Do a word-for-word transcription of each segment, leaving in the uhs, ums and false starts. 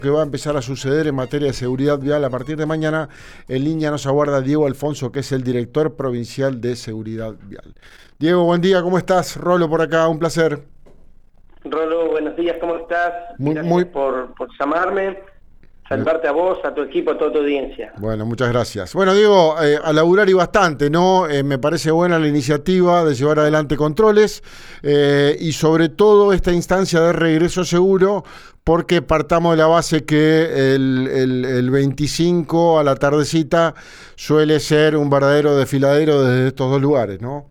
Que va a empezar a suceder en materia de seguridad vial a partir de mañana. En línea nos aguarda Diego Alfonso, que es el director provincial de seguridad vial. Diego, buen día, ¿cómo estás? Rolo por acá, un placer. Rolo, buenos días, ¿cómo estás? Muy, Gracias muy... por, por llamarme, saludarte a vos, a tu equipo, a toda tu audiencia. Bueno, muchas gracias. Bueno, Diego, eh, a laburar y bastante, ¿no? Eh, me parece buena la iniciativa de llevar adelante controles eh, y sobre todo esta instancia de regreso seguro, porque partamos de la base que el, el, el veinticinco a la tardecita suele ser un verdadero desfiladero desde estos dos lugares, ¿no?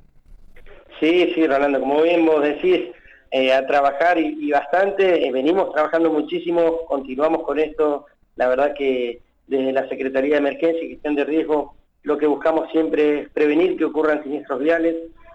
Sí, sí, Rolando, como bien vos decís, eh, a trabajar y, y bastante, eh, venimos trabajando muchísimo, continuamos con esto. La verdad que desde la Secretaría de Emergencia y Gestión de Riesgo lo que buscamos siempre es prevenir que ocurran siniestros viales,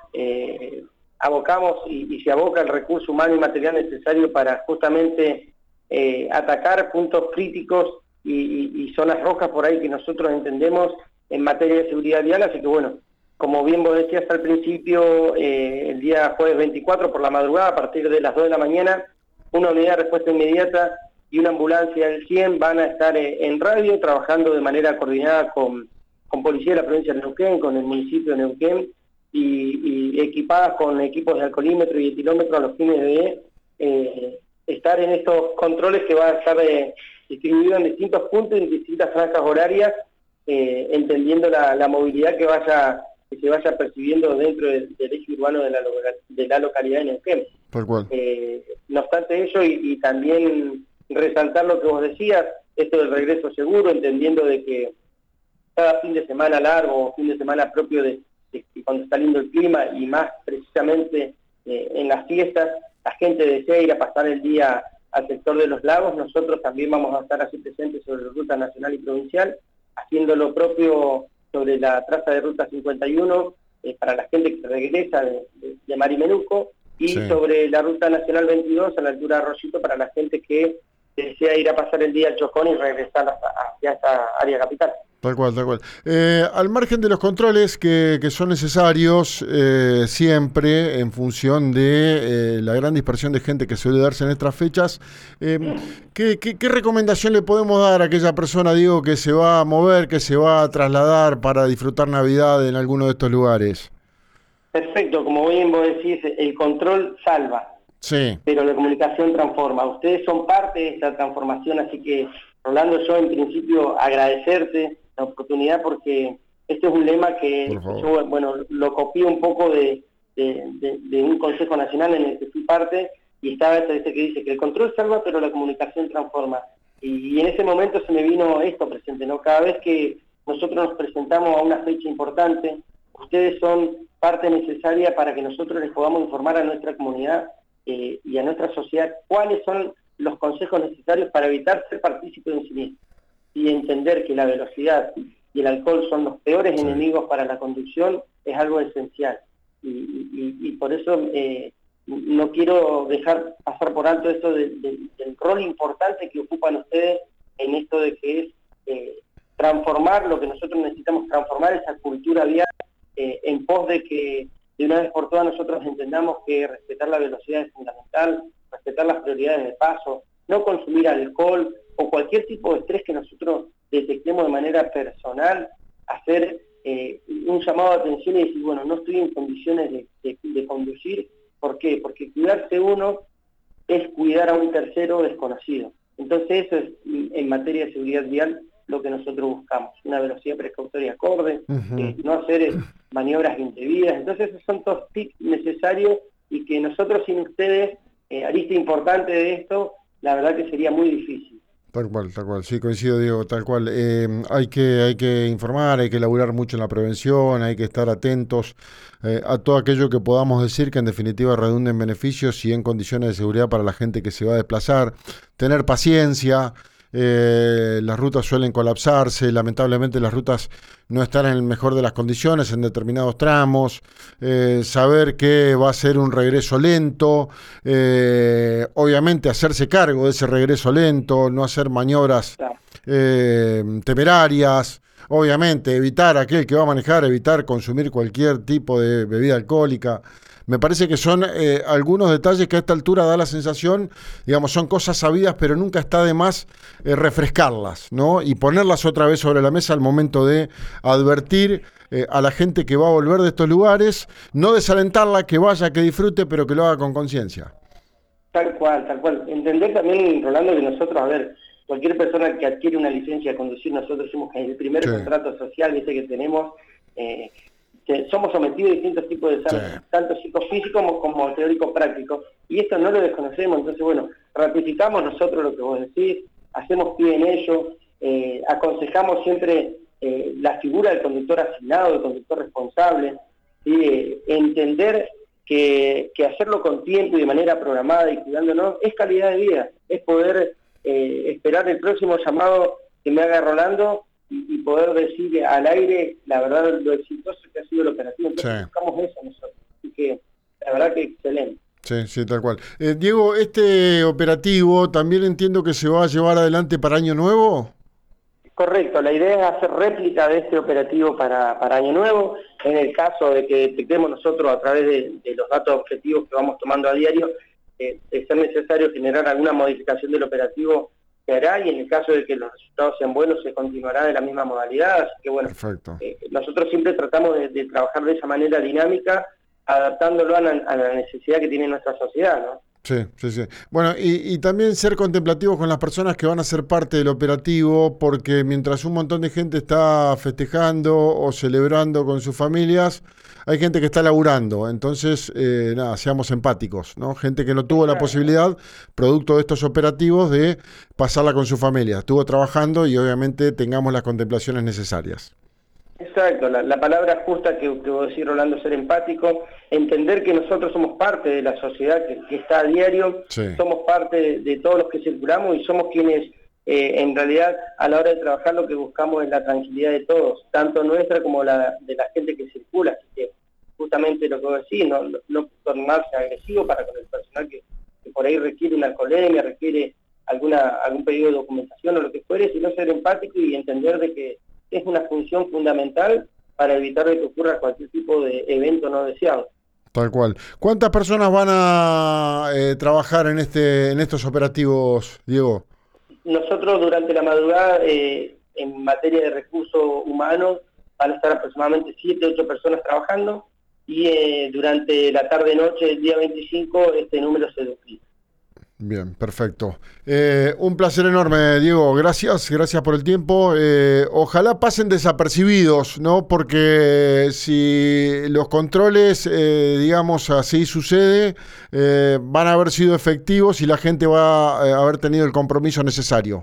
eh, abocamos y, y se aboca el recurso humano y material necesario para justamente eh, atacar puntos críticos y, y, y zonas rojas por ahí que nosotros entendemos en materia de seguridad vial, así que bueno, como bien vos decías al principio, eh, el día jueves veinticuatro por la madrugada, a partir de las dos de la mañana, una unidad de respuesta inmediata y una ambulancia del cien van a estar eh, en radio, trabajando de manera coordinada con, con Policía de la Provincia de Neuquén, con el municipio de Neuquén, y, y equipadas con equipos de alcoholímetro y etilómetro a los fines de eh, estar en estos controles que van a estar eh, distribuidos en distintos puntos, en distintas franjas horarias, eh, entendiendo la, la movilidad que vaya que se vaya percibiendo dentro del, del eje urbano de la, de la localidad de Neuquén. Tal cual. Eh, no obstante ello, y, y también resaltar lo que vos decías, esto del regreso seguro, entendiendo de que cada fin de semana largo o fin de semana propio de, de, de cuando está lindo el clima y más precisamente eh, en las fiestas, la gente desea ir a pasar el día al sector de los lagos. Nosotros también vamos a estar así presentes sobre la ruta nacional y provincial, haciendo lo propio sobre la traza de ruta cincuenta y uno eh, para la gente que regresa de, de, de Marimenuco, y sí, sobre la ruta nacional veintidós a la altura de Arroyito para la gente que desea ir a pasar el día al Chocón y regresar hasta, hacia esta área capital. Tal cual, tal cual. Eh, al margen de los controles que, que son necesarios eh, siempre en función de eh, la gran dispersión de gente que suele darse en estas fechas, eh, ¿qué, qué, ¿qué recomendación le podemos dar a aquella persona, Diego, que se va a mover, que se va a trasladar para disfrutar Navidad en alguno de estos lugares? Perfecto, como bien vos decís, el control salva. Sí. Pero la comunicación transforma. Ustedes son parte de esta transformación, así que, Rolando, yo en principio agradecerte la oportunidad, porque este es un lema que yo, bueno, lo copié un poco de, de, de, de un Consejo Nacional en el que fui parte, y estaba ese que dice que el control salva, pero la comunicación transforma. Y, y en ese momento se me vino esto presente, ¿no? Cada vez que nosotros nos presentamos a una fecha importante, ustedes son parte necesaria para que nosotros les podamos informar a nuestra comunidad Eh, y a nuestra sociedad cuáles son los consejos necesarios para evitar ser partícipe de un siniestro, y entender que la velocidad y el alcohol son los peores sí. enemigos para la conducción es algo esencial, y, y, y por eso eh, no quiero dejar pasar por alto esto de, de, del rol importante que ocupan ustedes en esto de que es eh, transformar lo que nosotros necesitamos transformar, esa cultura vial, eh, en pos de que de una vez por todas nosotros entendamos que respetar la velocidad es fundamental, respetar las prioridades de paso, no consumir alcohol o cualquier tipo de estrés que nosotros detectemos de manera personal, hacer eh, un llamado de atención y decir, bueno, no estoy en condiciones de, de, de conducir. ¿Por qué? Porque cuidarse uno es cuidar a un tercero desconocido. Entonces eso es, en materia de seguridad vial, lo que nosotros buscamos, una velocidad precautoria acorde, uh-huh. eh, no hacer eh, maniobras indebidas. Entonces esos son todos tips necesarios, y que nosotros sin ustedes, eh, arista importante de esto, la verdad que sería muy difícil. Tal cual, tal cual, sí, coincido, Diego, tal cual. Eh, hay que hay que informar, hay que laburar mucho en la prevención, hay que estar atentos eh, a todo aquello que podamos decir que en definitiva redunde en beneficios y en condiciones de seguridad para la gente que se va a desplazar, tener paciencia. Eh, las rutas suelen colapsarse, lamentablemente las rutas no están en el mejor de las condiciones en determinados tramos, eh, saber que va a ser un regreso lento, eh, obviamente hacerse cargo de ese regreso lento, no hacer maniobras eh, temerarias, obviamente evitar aquel que va a manejar, evitar consumir cualquier tipo de bebida alcohólica, Me parece que son eh, algunos detalles que a esta altura da la sensación, digamos, son cosas sabidas, pero nunca está de más eh, refrescarlas, ¿no? Y ponerlas otra vez sobre la mesa al momento de advertir eh, a la gente que va a volver de estos lugares, no desalentarla, que vaya, que disfrute, pero que lo haga con conciencia. Tal cual, tal cual. Entender también, Rolando, que nosotros, a ver, cualquier persona que adquiere una licencia de conducir, nosotros somos el primer sí. contrato social, ¿viste? Que tenemos, eh, que somos sometidos a distintos tipos de exámenes, sí. tanto psicofísicos como, como teóricos prácticos, y esto no lo desconocemos. Entonces, bueno, ratificamos nosotros lo que vos decís, hacemos pie en ello, eh, aconsejamos siempre eh, la figura del conductor asignado, del conductor responsable, ¿sí? eh, entender que, que hacerlo con tiempo y de manera programada y cuidándonos es calidad de vida, es poder eh, esperar el próximo llamado que me haga Rolando y, y poder decir al aire la verdad lo exitoso que ha sido el operativo. Entonces sí. buscamos eso nosotros, así que la verdad que excelente. Sí, sí, tal cual. Eh, Diego, ¿este operativo también entiendo que se va a llevar adelante para Año Nuevo? Correcto, la idea es hacer réplica de este operativo para, para Año Nuevo. En el caso de que detectemos nosotros a través de, de los datos objetivos que vamos tomando a diario, eh, de ser necesario generar alguna modificación del operativo, se hará, y en el caso de que los resultados sean buenos, se continuará de la misma modalidad. Así que bueno, eh, nosotros siempre tratamos de, de trabajar de esa manera dinámica, adaptándolo a la, a la necesidad que tiene nuestra sociedad, ¿no? Sí, sí, sí. Bueno, y, y también ser contemplativos con las personas que van a ser parte del operativo, porque mientras un montón de gente está festejando o celebrando con sus familias, hay gente que está laburando. Entonces, eh, nada, seamos empáticos, ¿no? Gente que no tuvo la posibilidad, producto de estos operativos, de pasarla con su familia. Estuvo trabajando y obviamente tengamos las contemplaciones necesarias. Exacto, la, la palabra justa que, que vos decís, Rolando, ser empático, entender que nosotros somos parte de la sociedad que, que está a diario, sí. somos parte de, de todos los que circulamos y somos quienes eh, en realidad a la hora de trabajar lo que buscamos es la tranquilidad de todos, tanto nuestra como la de la gente que circula. Así que justamente lo que vos decís, no, no, no tornarse agresivo para con el personal que, que por ahí requiere una alcoholemia, requiere alguna algún pedido de documentación o lo que fuere, sino ser empático y entender de que es una función fundamental para evitar que ocurra cualquier tipo de evento no deseado. Tal cual. ¿Cuántas personas van a eh, trabajar en este en estos operativos, Diego? Nosotros durante la madrugada, eh, en materia de recursos humanos, van a estar aproximadamente siete, ocho personas trabajando, y eh, durante la tarde-noche del día veinticinco este número se duplica. Bien, perfecto. Eh, un placer enorme, Diego. Gracias, gracias por el tiempo. Eh, ojalá pasen desapercibidos, ¿no? Porque si los controles, eh, digamos, así sucede, eh, van a haber sido efectivos y la gente va a haber tenido el compromiso necesario.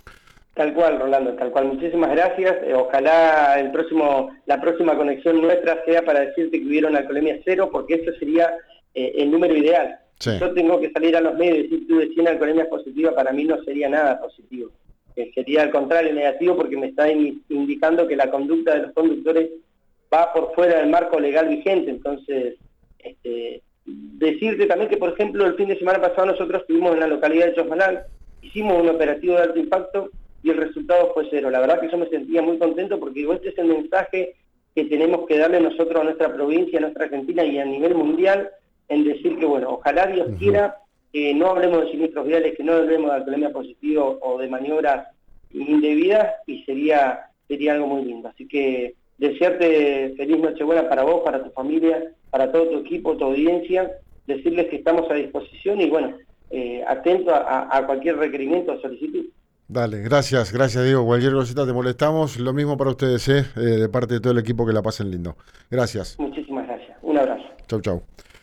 Tal cual, Rolando, tal cual. Muchísimas gracias. Eh, ojalá el próximo, la próxima conexión nuestra sea para decirte que hubieron alcoholemia cero, porque eso sería eh, el número ideal. Sí. Yo tengo que salir a los medios y decir tuve cien alcoholemias positivas, para mí no sería nada positivo. Eh, sería al contrario negativo, porque me está in, indicando que la conducta de los conductores va por fuera del marco legal vigente. Entonces, este, decirte también que, por ejemplo, el fin de semana pasado nosotros estuvimos en la localidad de Chosmalal, hicimos un operativo de alto impacto y el resultado fue cero. La verdad que yo me sentía muy contento porque digo, este es el mensaje que tenemos que darle nosotros a nuestra provincia, a nuestra Argentina y a nivel mundial, en decir que, bueno, ojalá Dios uh-huh. quiera que no hablemos de siniestros viales, que no hablemos de alcoholemia positiva o de maniobras indebidas, y sería sería algo muy lindo. Así que desearte feliz Nochebuena para vos, para tu familia, para todo tu equipo, tu audiencia, decirles que estamos a disposición y, bueno, eh, atento a, a cualquier requerimiento o solicitud. Dale, gracias, gracias Diego. Cualquier cosita te molestamos. Lo mismo para ustedes, ¿eh? Eh, de parte de todo el equipo, que la pasen lindo. Gracias. Muchísimas gracias. Un abrazo. Chau, chau.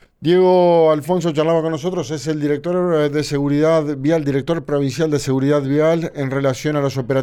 Diego Alfonso charlaba con nosotros, es el director de seguridad vial, director provincial de seguridad vial en relación a los operativos.